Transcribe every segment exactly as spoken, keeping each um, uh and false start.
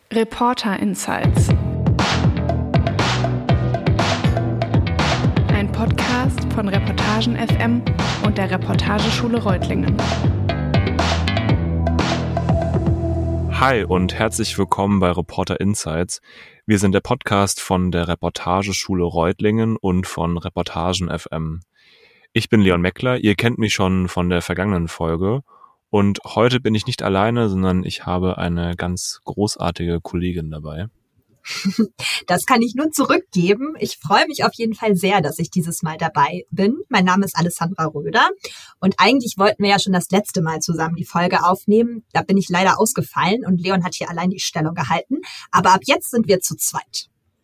Reporter Insights. Ein Podcast von Reportagen F M und der Reportageschule Reutlingen. Hi und herzlich willkommen bei Reporter Insights. Wir sind der Podcast von der Reportageschule Reutlingen und von Reportagen F M. Ich bin Leon Meckler, ihr kennt mich schon von der vergangenen Folge. Und heute bin ich nicht alleine, sondern ich habe eine ganz großartige Kollegin dabei. Das kann ich nur zurückgeben. Ich freue mich auf jeden Fall sehr, dass ich dieses Mal dabei bin. Mein Name ist Alessandra Röder und eigentlich wollten wir ja schon das letzte Mal zusammen die Folge aufnehmen. Da bin ich leider ausgefallen und Leon hat hier allein die Stellung gehalten. Aber ab jetzt sind wir zu zweit.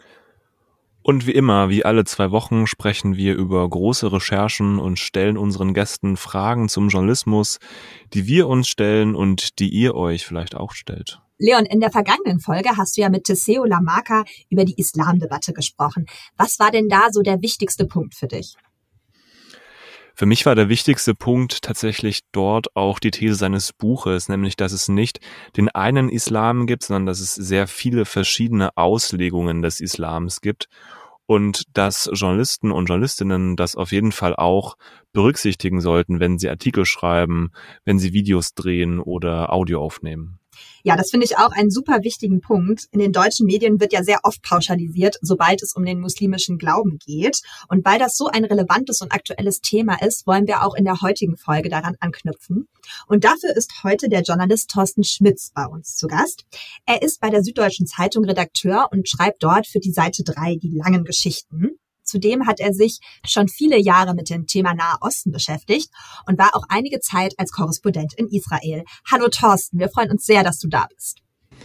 Und wie immer, wie alle zwei Wochen, sprechen wir über große Recherchen und stellen unseren Gästen Fragen zum Journalismus, die wir uns stellen und die ihr euch vielleicht auch stellt. Leon, in der vergangenen Folge hast du ja mit Teseo Lamarca über die Islamdebatte gesprochen. Was war denn da so der wichtigste Punkt für dich? Für mich war der wichtigste Punkt tatsächlich dort auch die These seines Buches, nämlich, dass es nicht den einen Islam gibt, sondern dass es sehr viele verschiedene Auslegungen des Islams gibt und dass Journalisten und Journalistinnen das auf jeden Fall auch berücksichtigen sollten, wenn sie Artikel schreiben, wenn sie Videos drehen oder Audio aufnehmen. Ja, das finde ich auch einen super wichtigen Punkt. In den deutschen Medien wird ja sehr oft pauschalisiert, sobald es um den muslimischen Glauben geht. Und weil das so ein relevantes und aktuelles Thema ist, wollen wir auch in der heutigen Folge daran anknüpfen. Und dafür ist heute der Journalist Thorsten Schmitz bei uns zu Gast. Er ist bei der Süddeutschen Zeitung Redakteur und schreibt dort für die Seite drei die langen Geschichten. Zudem hat er sich schon viele Jahre mit dem Thema Nahe Osten beschäftigt und war auch einige Zeit als Korrespondent in Israel. Hallo Thorsten, wir freuen uns sehr, dass du da bist.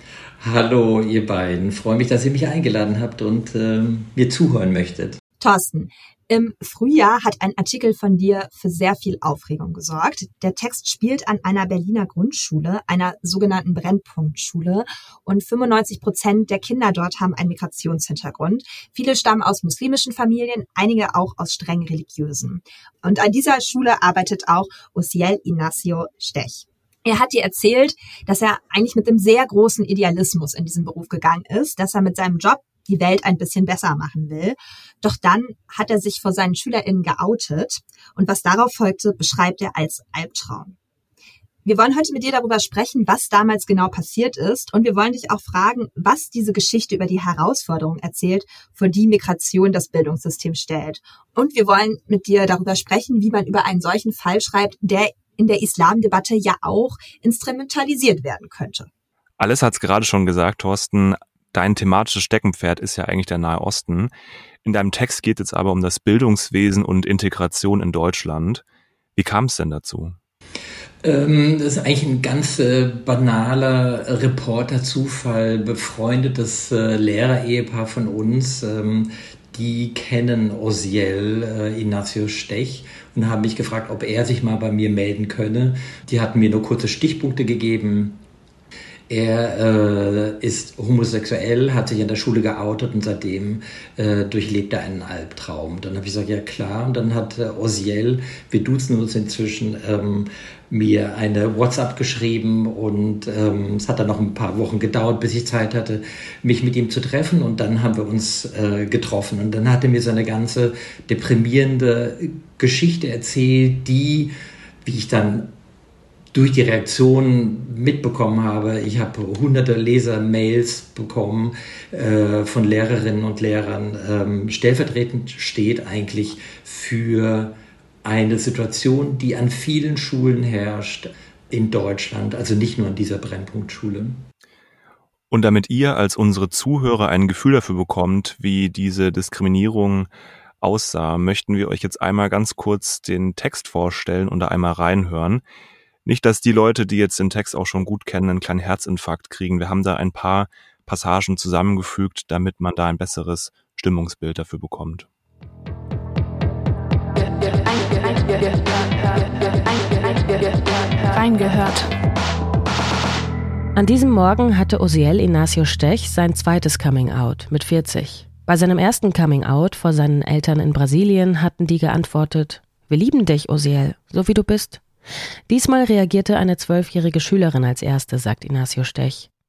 Hallo ihr beiden, freue mich, dass ihr mich eingeladen habt und äh, mir zuhören möchtet. Thorsten, im Frühjahr hat ein Artikel von dir für sehr viel Aufregung gesorgt. Der Text spielt an einer Berliner Grundschule, einer sogenannten Brennpunktschule. Und fünfundneunzig Prozent der Kinder dort haben einen Migrationshintergrund. Viele stammen aus muslimischen Familien, einige auch aus streng religiösen. Und an dieser Schule arbeitet auch Osiel Inacio Stech. Er hat dir erzählt, dass er eigentlich mit einem sehr großen Idealismus in diesen Beruf gegangen ist, dass er mit seinem Job die Welt ein bisschen besser machen will. Doch dann hat er sich vor seinen SchülerInnen geoutet und was darauf folgte, beschreibt er als Albtraum. Wir wollen heute mit dir darüber sprechen, was damals genau passiert ist und wir wollen dich auch fragen, was diese Geschichte über die Herausforderungen erzählt, vor die Migration das Bildungssystem stellt. Und wir wollen mit dir darüber sprechen, wie man über einen solchen Fall schreibt, der in der Islamdebatte ja auch instrumentalisiert werden könnte. Alles hat's gerade schon gesagt, Thorsten. Dein thematisches Steckenpferd ist ja eigentlich der Nahe Osten. In deinem Text geht es aber um das Bildungswesen und Integration in Deutschland. Wie kam es denn dazu? Ähm, das ist eigentlich ein ganz äh, banaler Reporter-Zufall. Befreundetes äh, Lehrer-Ehepaar von uns, ähm, die kennen Osiel äh, Inacio Stech und haben mich gefragt, ob er sich mal bei mir melden könne. Die hatten mir nur kurze Stichpunkte gegeben. Er äh, ist homosexuell, hat sich in der Schule geoutet und seitdem äh, durchlebt er einen Albtraum. Dann habe ich gesagt, ja klar. Und dann hat äh, Osiel, wir duzen uns inzwischen, ähm, mir eine WhatsApp geschrieben und ähm, es hat dann noch ein paar Wochen gedauert, bis ich Zeit hatte, mich mit ihm zu treffen. Und dann haben wir uns äh, getroffen. Und dann hat er mir seine ganze deprimierende Geschichte erzählt, die, wie ich dann durch die Reaktionen mitbekommen habe. Ich habe hunderte Leser-Mails bekommen äh, von Lehrerinnen und Lehrern. Ähm, stellvertretend steht eigentlich für eine Situation, die an vielen Schulen herrscht in Deutschland, also nicht nur an dieser Brennpunktschule. Und damit ihr als unsere Zuhörer ein Gefühl dafür bekommt, wie diese Diskriminierung aussah, möchten wir euch jetzt einmal ganz kurz den Text vorstellen und da einmal reinhören. Nicht, dass die Leute, die jetzt den Text auch schon gut kennen, einen kleinen Herzinfarkt kriegen. Wir haben da ein paar Passagen zusammengefügt, damit man da ein besseres Stimmungsbild dafür bekommt. Reingehört. An diesem Morgen hatte Osiel Inacio Stech sein zweites Coming-out mit vierzig. Bei seinem ersten Coming-out vor seinen Eltern in Brasilien hatten die geantwortet: Wir lieben dich, Osiel, so wie du bist. Diesmal reagierte eine zwölfjährige Schülerin als erste, sagt Inacio Stech.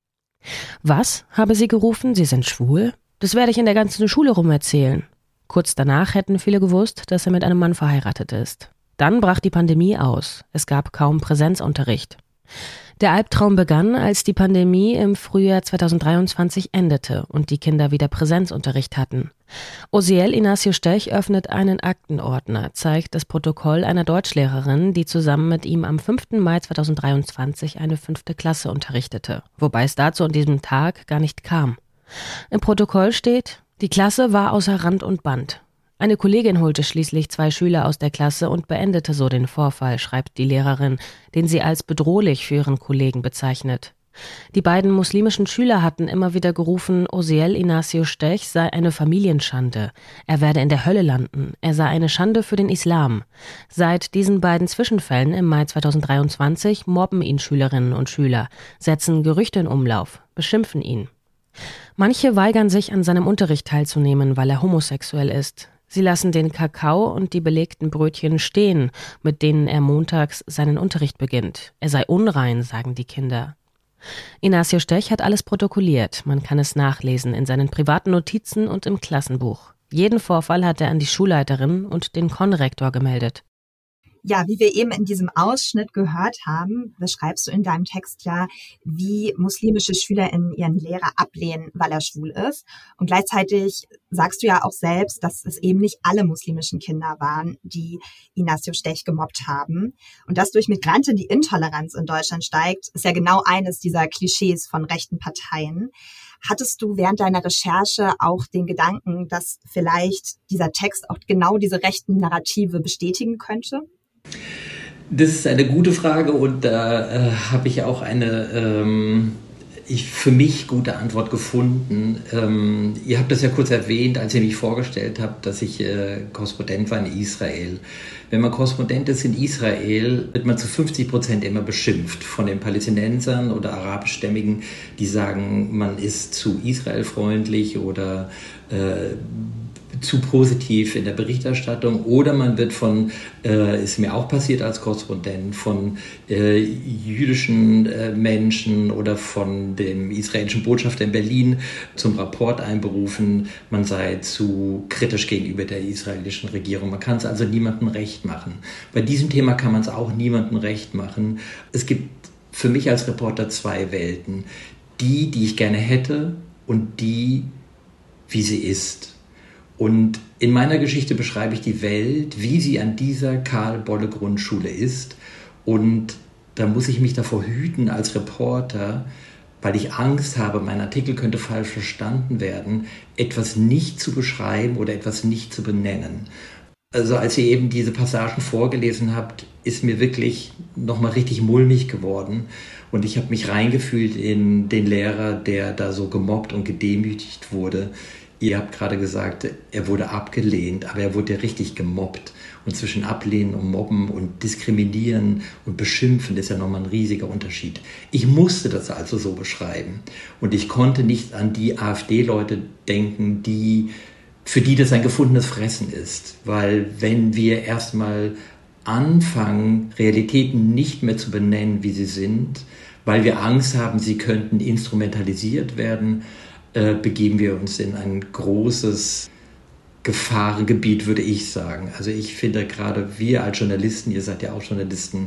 Was, habe sie gerufen, Sie sind schwul? Das werde ich in der ganzen Schule rum erzählen. Kurz danach hätten viele gewusst, dass er mit einem Mann verheiratet ist. Dann brach die Pandemie aus. Es gab kaum Präsenzunterricht. Der Albtraum begann, als die Pandemie im Frühjahr zweitausenddreiundzwanzig endete und die Kinder wieder Präsenzunterricht hatten. Oziel Inacio Stech öffnet einen Aktenordner, zeigt das Protokoll einer Deutschlehrerin, die zusammen mit ihm am fünften Mai zweitausenddreiundzwanzig eine fünfte Klasse unterrichtete, wobei es dazu an diesem Tag gar nicht kam. Im Protokoll steht, die Klasse war außer Rand und Band. Eine Kollegin holte schließlich zwei Schüler aus der Klasse und beendete so den Vorfall, schreibt die Lehrerin, den sie als bedrohlich für ihren Kollegen bezeichnet. Die beiden muslimischen Schüler hatten immer wieder gerufen, Oziel Inacio Stech sei eine Familienschande. Er werde in der Hölle landen. Er sei eine Schande für den Islam. Seit diesen beiden Zwischenfällen im Mai zweitausenddreiundzwanzig mobben ihn Schülerinnen und Schüler, setzen Gerüchte in Umlauf, beschimpfen ihn. Manche weigern sich, an seinem Unterricht teilzunehmen, weil er homosexuell ist. Sie lassen den Kakao und die belegten Brötchen stehen, mit denen er montags seinen Unterricht beginnt. Er sei unrein, sagen die Kinder. Inacio Stech hat alles protokolliert. Man kann es nachlesen in seinen privaten Notizen und im Klassenbuch. Jeden Vorfall hat er an die Schulleiterin und den Konrektor gemeldet. Ja, wie wir eben in diesem Ausschnitt gehört haben, beschreibst du in deinem Text ja, wie muslimische SchülerInnen ihren Lehrer ablehnen, weil er schwul ist. Und gleichzeitig sagst du ja auch selbst, dass es eben nicht alle muslimischen Kinder waren, die Inacio Stech gemobbt haben. Und dass durch Migranten die Intoleranz in Deutschland steigt, ist ja genau eines dieser Klischees von rechten Parteien. Hattest du während deiner Recherche auch den Gedanken, dass vielleicht dieser Text auch genau diese rechten Narrative bestätigen könnte? Das ist eine gute Frage und da äh, habe ich auch eine ähm, ich, für mich gute Antwort gefunden. Ähm, ihr habt das ja kurz erwähnt, als ihr mich vorgestellt habt, dass ich äh, Korrespondent war in Israel. Wenn man Korrespondent ist in Israel, wird man zu fünfzig Prozent immer beschimpft von den Palästinensern oder Arabischstämmigen, die sagen, man ist zu Israel freundlich oder äh, zu positiv in der Berichterstattung, oder man wird von, äh, ist mir auch passiert als Korrespondent, von äh, jüdischen äh, Menschen oder von dem israelischen Botschafter in Berlin zum Rapport einberufen, man sei zu kritisch gegenüber der israelischen Regierung. Man kann es also niemandem recht machen. Bei diesem Thema kann man es auch niemandem recht machen. Es gibt für mich als Reporter zwei Welten. Die, die ich gerne hätte, und die, wie sie ist. Und in meiner Geschichte beschreibe ich die Welt, wie sie an dieser Karl-Bolle-Grundschule ist. Und da muss ich mich davor hüten als Reporter, weil ich Angst habe, mein Artikel könnte falsch verstanden werden, etwas nicht zu beschreiben oder etwas nicht zu benennen. Also als ihr eben diese Passagen vorgelesen habt, ist mir wirklich nochmal richtig mulmig geworden. Und ich habe mich reingefühlt in den Lehrer, der da so gemobbt und gedemütigt wurde. Ihr habt gerade gesagt, er wurde abgelehnt, aber er wurde ja richtig gemobbt. Und zwischen Ablehnen und Mobben und Diskriminieren und Beschimpfen ist ja nochmal ein riesiger Unterschied. Ich musste das also so beschreiben. Und ich konnte nicht an die AfD-Leute denken, die, für die das ein gefundenes Fressen ist. Weil wenn wir erstmal anfangen, Realitäten nicht mehr zu benennen, wie sie sind, weil wir Angst haben, sie könnten instrumentalisiert werden, äh, begeben wir uns in ein großes Gefahrengebiet, würde ich sagen. Also ich finde, gerade wir als Journalisten, ihr seid ja auch Journalisten,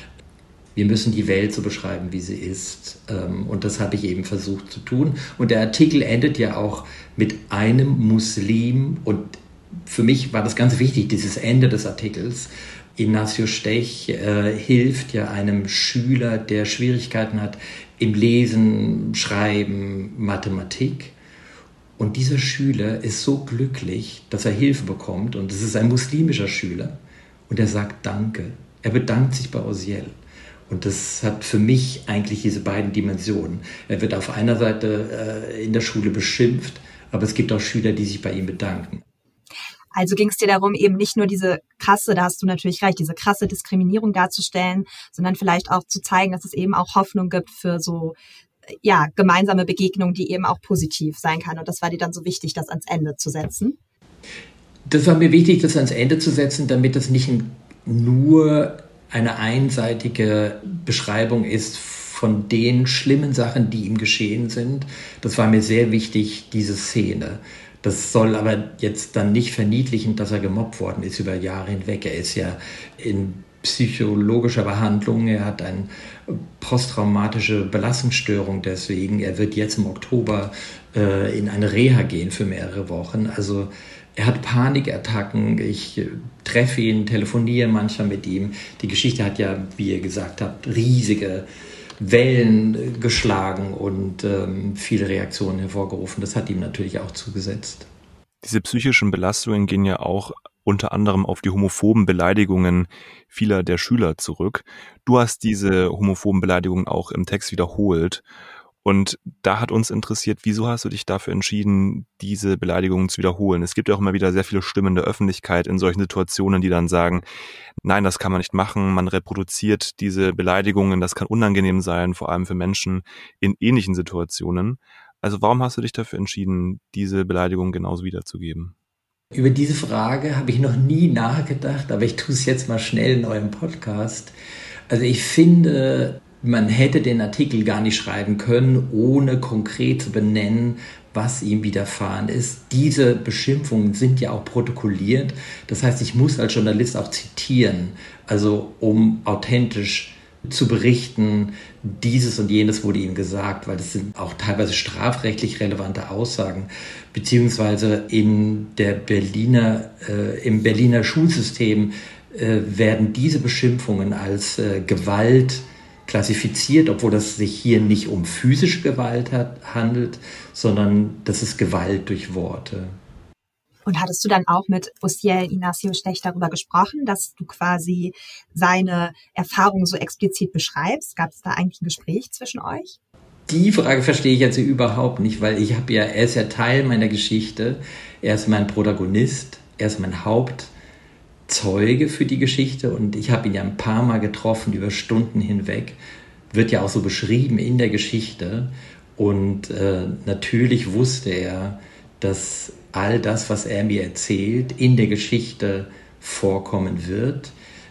wir müssen die Welt so beschreiben, wie sie ist. Und das habe ich eben versucht zu tun. Und der Artikel endet ja auch mit einem Muslim. Und für mich war das ganz wichtig, dieses Ende des Artikels. Inacio Stech äh, hilft ja einem Schüler, der Schwierigkeiten hat im Lesen, Schreiben, Mathematik. Und dieser Schüler ist so glücklich, dass er Hilfe bekommt. Und es ist ein muslimischer Schüler. Und er sagt Danke. Er bedankt sich bei Oziel. Und das hat für mich eigentlich diese beiden Dimensionen. Er wird auf einer Seite äh, in der Schule beschimpft, aber es gibt auch Schüler, die sich bei ihm bedanken. Also ging es dir darum, eben nicht nur diese krasse, da hast du natürlich recht, diese krasse Diskriminierung darzustellen, sondern vielleicht auch zu zeigen, dass es eben auch Hoffnung gibt für so ja gemeinsame Begegnungen, die eben auch positiv sein kann. Und das war dir dann so wichtig, das ans Ende zu setzen? Das war mir wichtig, das ans Ende zu setzen, damit das nicht nur eine einseitige Beschreibung ist von den schlimmen Sachen, die ihm geschehen sind. Das war mir sehr wichtig, diese Szene. Das soll aber jetzt dann nicht verniedlichen, dass er gemobbt worden ist über Jahre hinweg. Er ist ja in psychologischer Behandlung, er hat eine posttraumatische Belastungsstörung deswegen. Er wird jetzt im Oktober äh, in eine Reha gehen für mehrere Wochen. Also er hat Panikattacken, ich äh, treffe ihn, telefoniere manchmal mit ihm. Die Geschichte hat ja, wie ihr gesagt habt, riesige Wellen geschlagen und ähm, viele Reaktionen hervorgerufen. Das hat ihm natürlich auch zugesetzt. Diese psychischen Belastungen gehen ja auch unter anderem auf die homophoben Beleidigungen vieler der Schüler zurück. Du hast diese homophoben Beleidigungen auch im Text wiederholt. Und da hat uns interessiert, wieso hast du dich dafür entschieden, diese Beleidigungen zu wiederholen? Es gibt ja auch immer wieder sehr viele Stimmen der Öffentlichkeit in solchen Situationen, die dann sagen, nein, das kann man nicht machen, man reproduziert diese Beleidigungen, das kann unangenehm sein, vor allem für Menschen in ähnlichen Situationen. Also warum hast du dich dafür entschieden, diese Beleidigungen genauso wiederzugeben? Über diese Frage habe ich noch nie nachgedacht, aber ich tue es jetzt mal schnell in eurem Podcast. Also ich finde, man hätte den Artikel gar nicht schreiben können, ohne konkret zu benennen, was ihm widerfahren ist. Diese Beschimpfungen sind ja auch protokolliert. Das heißt, ich muss als Journalist auch zitieren, also um authentisch zu berichten, dieses und jenes wurde ihm gesagt, weil das sind auch teilweise strafrechtlich relevante Aussagen, beziehungsweise in der Berliner, äh, im Berliner Schulsystem äh, werden diese Beschimpfungen als äh, Gewalt klassifiziert, obwohl das sich hier nicht um physische Gewalt hat, handelt, sondern das ist Gewalt durch Worte. Und hattest du dann auch mit Osiel Ignacio Stech darüber gesprochen, dass du quasi seine Erfahrungen so explizit beschreibst? Gab es da eigentlich ein Gespräch zwischen euch? Die Frage verstehe ich jetzt überhaupt nicht, weil ich habe ja, er ist ja Teil meiner Geschichte, er ist mein Protagonist, er ist mein Hauptzeuge für die Geschichte und ich habe ihn ja ein paar Mal getroffen über Stunden hinweg, wird ja auch so beschrieben in der Geschichte und äh, natürlich wusste er, dass all das, was er mir erzählt, in der Geschichte vorkommen wird.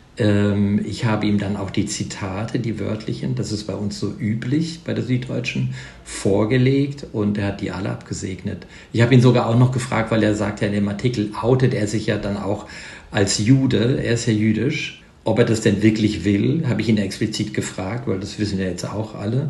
Ähm, ich habe ihm dann auch die Zitate, die wörtlichen, das ist bei uns so üblich bei der Süddeutschen, vorgelegt und er hat die alle abgesegnet. Ich habe ihn sogar auch noch gefragt, weil er sagt ja in dem Artikel, outet er sich ja dann auch als Jude, er ist ja jüdisch, ob er das denn wirklich will, habe ich ihn explizit gefragt, weil das wissen ja jetzt auch alle.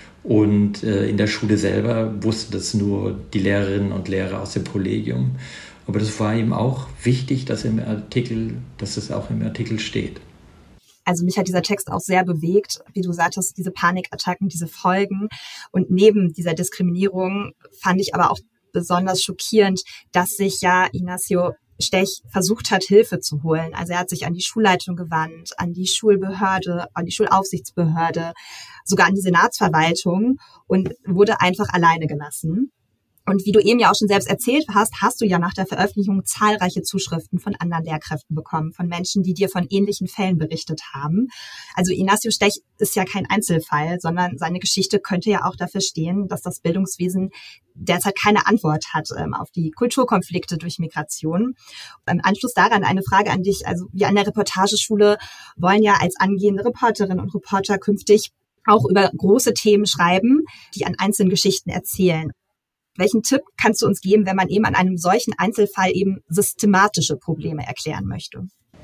Und äh, in der Schule selber wussten das nur die Lehrerinnen und Lehrer aus dem Kollegium. Aber das war ihm auch wichtig, dass im Artikel, dass es auch im Artikel steht. Also mich hat dieser Text auch sehr bewegt, wie du sagtest, diese Panikattacken, diese Folgen. Und neben dieser Diskriminierung fand ich aber auch besonders schockierend, dass sich ja Ignacio Stech versucht hat, Hilfe zu holen. Also er hat sich an die Schulleitung gewandt, an die Schulbehörde, an die Schulaufsichtsbehörde, sogar an die Senatsverwaltung und wurde einfach alleine gelassen. Und wie du eben ja auch schon selbst erzählt hast, hast du ja nach der Veröffentlichung zahlreiche Zuschriften von anderen Lehrkräften bekommen, von Menschen, die dir von ähnlichen Fällen berichtet haben. Also Ignacio Stech ist ja kein Einzelfall, sondern seine Geschichte könnte ja auch dafür stehen, dass das Bildungswesen derzeit keine Antwort hat ähm, auf die Kulturkonflikte durch Migration. Im Anschluss daran eine Frage an dich. Also wir an der Reportageschule wollen ja als angehende Reporterinnen und Reporter künftig auch über große Themen schreiben, die an einzelnen Geschichten erzählen. Welchen Tipp kannst du uns geben, wenn man eben an einem solchen Einzelfall eben systematische Probleme erklären möchte?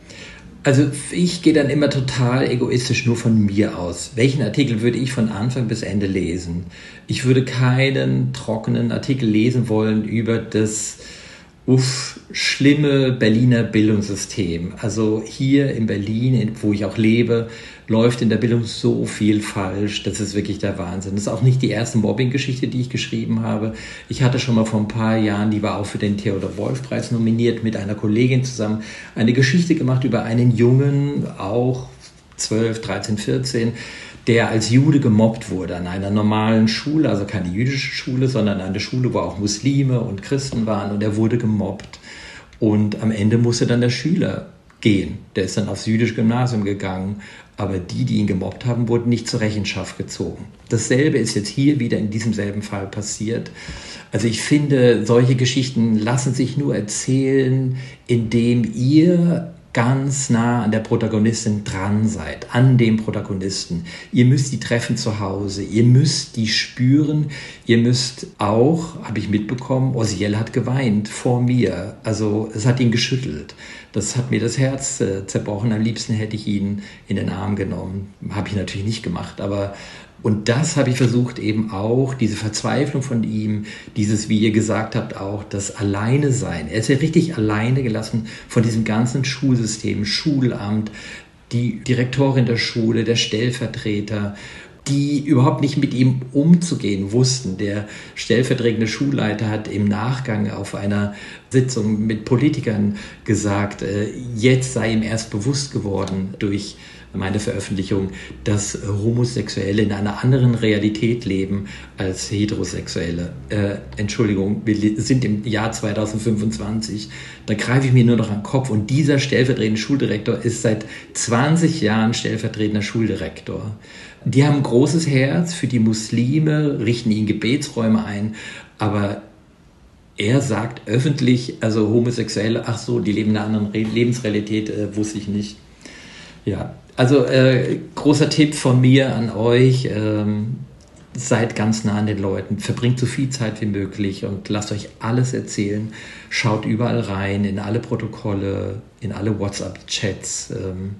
Also ich gehe dann immer total egoistisch nur von mir aus. Welchen Artikel würde ich von Anfang bis Ende lesen? Ich würde keinen trockenen Artikel lesen wollen über das uff, schlimme Berliner Bildungssystem. Also hier in Berlin, wo ich auch lebe, läuft in der Bildung so viel falsch. Das ist wirklich der Wahnsinn. Das ist auch nicht die erste Mobbing-Geschichte, die ich geschrieben habe. Ich hatte schon mal vor ein paar Jahren, die war auch für den Theodor-Wolff-Preis nominiert, mit einer Kollegin zusammen eine Geschichte gemacht über einen Jungen, auch zwölf, dreizehn, vierzehn, der als Jude gemobbt wurde an einer normalen Schule, also keine jüdische Schule, sondern eine Schule, wo auch Muslime und Christen waren, und er wurde gemobbt. Und am Ende musste dann der Schüler gehen. Der ist dann aufs jüdische Gymnasium gegangen, aber die, die ihn gemobbt haben, wurden nicht zur Rechenschaft gezogen. Dasselbe ist jetzt hier wieder in diesem selben Fall passiert. Also ich finde, solche Geschichten lassen sich nur erzählen, indem ihr ganz nah an der Protagonistin dran seid, an dem Protagonisten. Ihr müsst die treffen zu Hause, ihr müsst die spüren, ihr müsst auch, habe ich mitbekommen, Oziel hat geweint vor mir, also es hat ihn geschüttelt. Das hat mir das Herz äh, zerbrochen, am liebsten hätte ich ihn in den Arm genommen. Habe ich natürlich nicht gemacht, aber und das habe ich versucht eben auch, diese Verzweiflung von ihm, dieses, wie ihr gesagt habt, auch das Alleine-Sein. Er ist ja richtig alleine gelassen von diesem ganzen Schulsystem, Schulamt, die Direktorin der Schule, der Stellvertreter, die überhaupt nicht mit ihm umzugehen wussten. Der stellvertretende Schulleiter hat im Nachgang auf einer Sitzung mit Politikern gesagt, äh, jetzt sei ihm erst bewusst geworden durch meine Veröffentlichung, dass Homosexuelle in einer anderen Realität leben als Heterosexuelle. Äh, Entschuldigung, wir sind im Jahr zweitausendfünfundzwanzig, da greife ich mir nur noch an den Kopf und dieser stellvertretende Schuldirektor ist seit zwanzig Jahren stellvertretender Schuldirektor. Die haben ein großes Herz für die Muslime, richten ihnen Gebetsräume ein, aber er sagt öffentlich, also Homosexuelle, ach so, die leben in einer anderen Re- Lebensrealität, äh, wusste ich nicht. Ja, also äh, großer Tipp von mir an euch, ähm, seid ganz nah an den Leuten, verbringt so viel Zeit wie möglich und lasst euch alles erzählen, schaut überall rein, in alle Protokolle, in alle WhatsApp-Chats, ähm,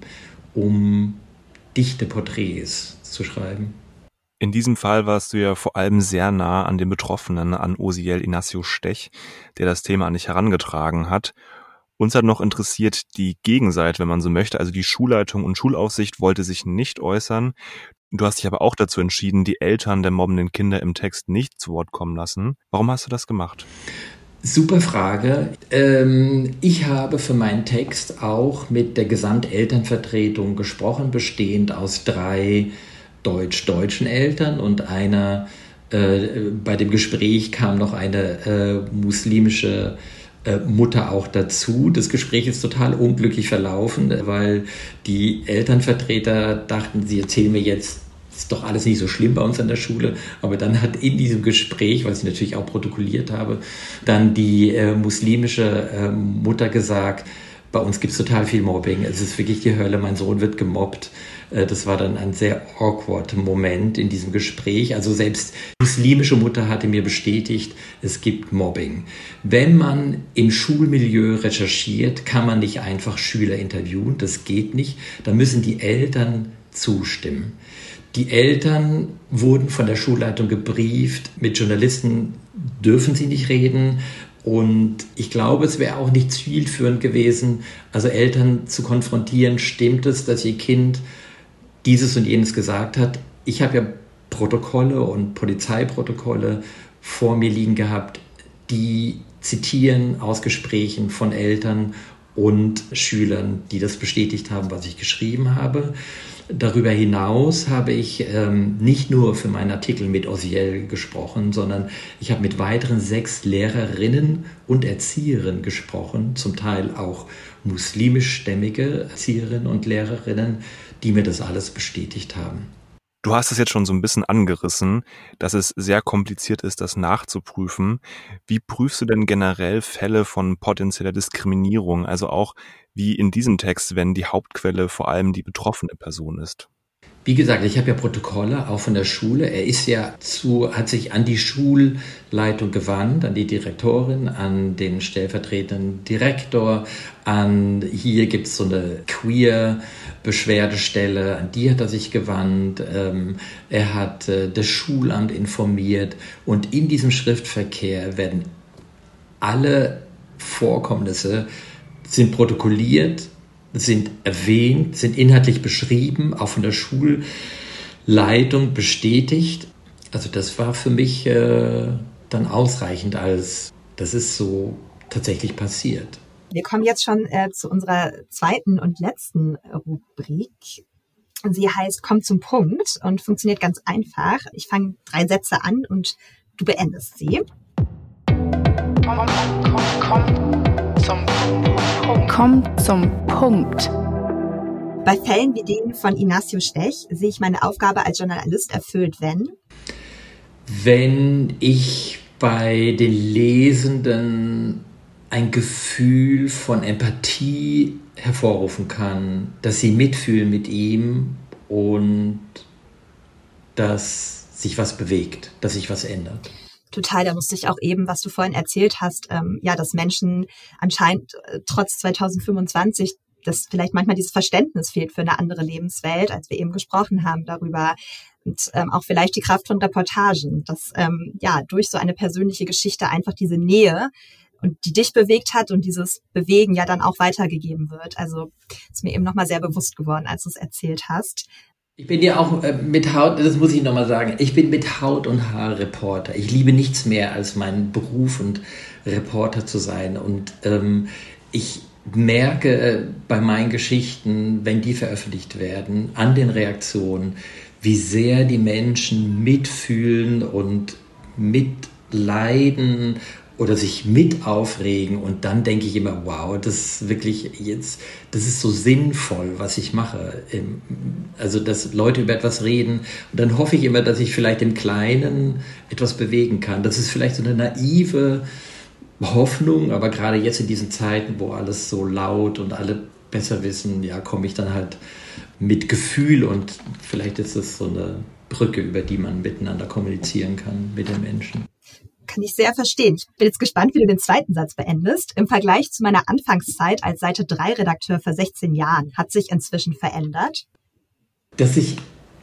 um dichte Porträts zu schreiben. In diesem Fall warst du ja vor allem sehr nah an den Betroffenen, an Oziel Inacio Stech, der das Thema an dich herangetragen hat. Uns hat noch interessiert die Gegenseite, wenn man so möchte, also die Schulleitung und Schulaufsicht wollte sich nicht äußern. Du hast dich aber auch dazu entschieden, die Eltern der mobbenden Kinder im Text nicht zu Wort kommen lassen. Warum hast du das gemacht? Super Frage. Ähm, ich habe für meinen Text auch mit der Gesamtelternvertretung gesprochen, bestehend aus drei deutsch-deutschen Eltern und einer, äh, bei dem Gespräch kam noch eine äh, muslimische Mutter auch dazu. Das Gespräch ist total unglücklich verlaufen, weil die Elternvertreter dachten, sie erzählen mir jetzt, ist doch alles nicht so schlimm bei uns an der Schule, aber dann hat in diesem Gespräch, was ich natürlich auch protokolliert habe, dann die äh, muslimische äh, Mutter gesagt, bei uns gibt es total viel Mobbing, es ist wirklich die Hölle, mein Sohn wird gemobbt. Das war dann ein sehr awkward Moment in diesem Gespräch. Also selbst die muslimische Mutter hatte mir bestätigt, es gibt Mobbing. Wenn man im Schulmilieu recherchiert, kann man nicht einfach Schüler interviewen. Das geht nicht. Da müssen die Eltern zustimmen. Die Eltern wurden von der Schulleitung gebrieft. Mit Journalisten dürfen sie nicht reden. Und ich glaube, es wäre auch nicht zielführend gewesen, also Eltern zu konfrontieren. Stimmt es, dass ihr Kind dieses und jenes gesagt hat? Ich habe ja Protokolle und Polizeiprotokolle vor mir liegen gehabt, die zitieren aus Gesprächen von Eltern und Schülern, die das bestätigt haben, was ich geschrieben habe. Darüber hinaus habe ich ähm, nicht nur für meinen Artikel mit Oziel gesprochen, sondern ich habe mit weiteren sechs Lehrerinnen und Erzieherinnen gesprochen, zum Teil auch muslimischstämmige Erzieherinnen und Lehrerinnen, die mir das alles bestätigt haben. Du hast es jetzt schon so ein bisschen angerissen, dass es sehr kompliziert ist, das nachzuprüfen. Wie prüfst du denn generell Fälle von potenzieller Diskriminierung, also auch wie in diesem Text, wenn die Hauptquelle vor allem die betroffene Person ist? Wie gesagt, ich habe ja Protokolle, auch von der Schule. Er ist ja zu, hat sich an die Schulleitung gewandt, an die Direktorin, an den stellvertretenden Direktor, an, hier gibt es so eine Queer-Beschwerdestelle, an die hat er sich gewandt. Ähm, er hat äh, das Schulamt informiert und in diesem Schriftverkehr werden alle Vorkommnisse sind protokolliert, sind erwähnt, sind inhaltlich beschrieben, auch von der Schulleitung bestätigt. Also das war für mich äh, dann ausreichend, als das ist so tatsächlich passiert. Wir kommen jetzt schon äh, zu unserer zweiten und letzten Rubrik. Sie heißt Komm zum Punkt und funktioniert ganz einfach. Ich fange drei Sätze an und du beendest sie. Komm, komm, komm zum Punkt. Komm zum Punkt. Bei Fällen wie denen von Inacio Stech sehe ich meine Aufgabe als Journalist erfüllt, wenn? Wenn ich bei den Lesenden ein Gefühl von Empathie hervorrufen kann, dass sie mitfühlen mit ihm und dass sich was bewegt, dass sich was ändert. Total, da musste ich auch eben, was du vorhin erzählt hast, ähm, ja, dass Menschen anscheinend äh, trotz zweitausendfünfundzwanzig, dass vielleicht manchmal dieses Verständnis fehlt für eine andere Lebenswelt, als wir eben gesprochen haben darüber. Und ähm, auch vielleicht die Kraft von Reportagen, dass ähm, ja durch so eine persönliche Geschichte einfach diese Nähe und die dich bewegt hat und dieses Bewegen ja dann auch weitergegeben wird. Also ist mir eben nochmal sehr bewusst geworden, als du es erzählt hast. Ich bin ja auch äh, mit Haut, das muss ich nochmal sagen, ich bin mit Haut und Haar Reporter. Ich liebe nichts mehr als meinen Beruf und Reporter zu sein. Und ähm, ich merke äh, bei meinen Geschichten, wenn die veröffentlicht werden, an den Reaktionen, wie sehr die Menschen mitfühlen und mitleiden oder sich mit aufregen. Und dann denke ich immer, wow, das ist wirklich jetzt, das ist so sinnvoll, was ich mache. Also, dass Leute über etwas reden. Und dann hoffe ich immer, dass ich vielleicht im Kleinen etwas bewegen kann. Das ist vielleicht so eine naive Hoffnung, aber gerade jetzt in diesen Zeiten, wo alles so laut und alle besser wissen, ja, komme ich dann halt mit Gefühl und vielleicht ist es so eine Brücke, über die man miteinander kommunizieren kann mit den Menschen. Kann ich sehr verstehen. Ich bin jetzt gespannt, wie du den zweiten Satz beendest. Im Vergleich zu meiner Anfangszeit als Seite drei Redakteur vor sechzehn Jahren hat sich inzwischen verändert? Dass ich,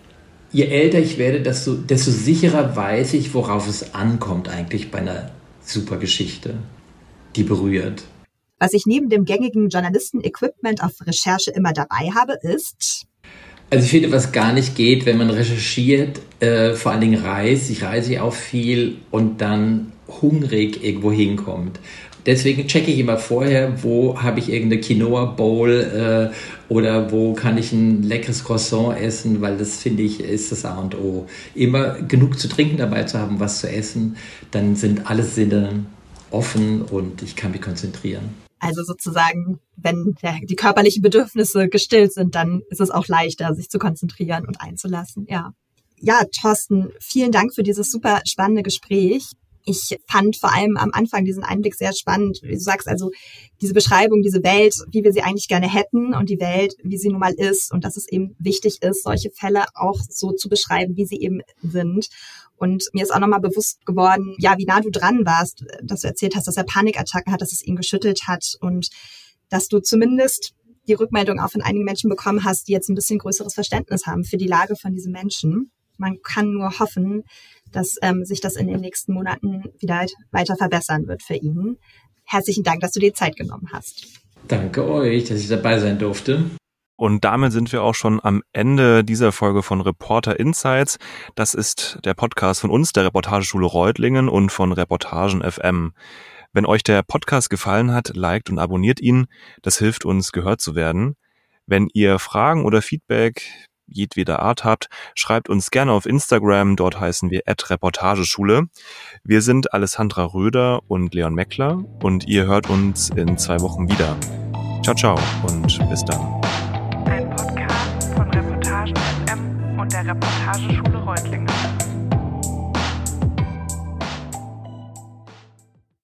je älter ich werde, desto, desto sicherer weiß ich, worauf es ankommt eigentlich bei einer super Geschichte, die berührt. Was ich neben dem gängigen Journalisten-Equipment auf Recherche immer dabei habe, ist... Also ich finde, was gar nicht geht, wenn man recherchiert, äh, vor allen Dingen reist, ich reise auch viel und dann hungrig irgendwo hinkommt. Deswegen checke ich immer vorher, wo habe ich irgendeine Quinoa-Bowl äh, oder wo kann ich ein leckeres Croissant essen, weil das, finde ich, ist das A und O. Immer genug zu trinken dabei zu haben, was zu essen, dann sind alle Sinne offen und ich kann mich konzentrieren. Also sozusagen, wenn der, die körperlichen Bedürfnisse gestillt sind, dann ist es auch leichter, sich zu konzentrieren und einzulassen. Ja, ja, Thorsten, vielen Dank für dieses super spannende Gespräch. Ich fand vor allem am Anfang diesen Einblick sehr spannend. Du sagst also, diese Beschreibung, diese Welt, wie wir sie eigentlich gerne hätten und die Welt, wie sie nun mal ist und dass es eben wichtig ist, solche Fälle auch so zu beschreiben, wie sie eben sind. Und mir ist auch nochmal bewusst geworden, ja, wie nah du dran warst, dass du erzählt hast, dass er Panikattacken hat, dass es ihn geschüttelt hat und dass du zumindest die Rückmeldung auch von einigen Menschen bekommen hast, die jetzt ein bisschen größeres Verständnis haben für die Lage von diesen Menschen. Man kann nur hoffen, dass ähm, sich das in den nächsten Monaten wieder weiter verbessern wird für ihn. Herzlichen Dank, dass du dir Zeit genommen hast. Danke euch, dass ich dabei sein durfte. Und damit sind wir auch schon am Ende dieser Folge von Reporter Insights. Das ist der Podcast von uns, der Reportageschule Reutlingen und von Reportagen F M. Wenn euch der Podcast gefallen hat, liked und abonniert ihn. Das hilft uns, gehört zu werden. Wenn ihr Fragen oder Feedback jedweder Art habt, schreibt uns gerne auf Instagram. Dort heißen wir at reportageschule. Wir sind Alessandra Röder und Leon Meckler und ihr hört uns in zwei Wochen wieder. Ciao, ciao und bis dann. Ein Podcast von Reportagen F M und der Reportageschule Reutlingen.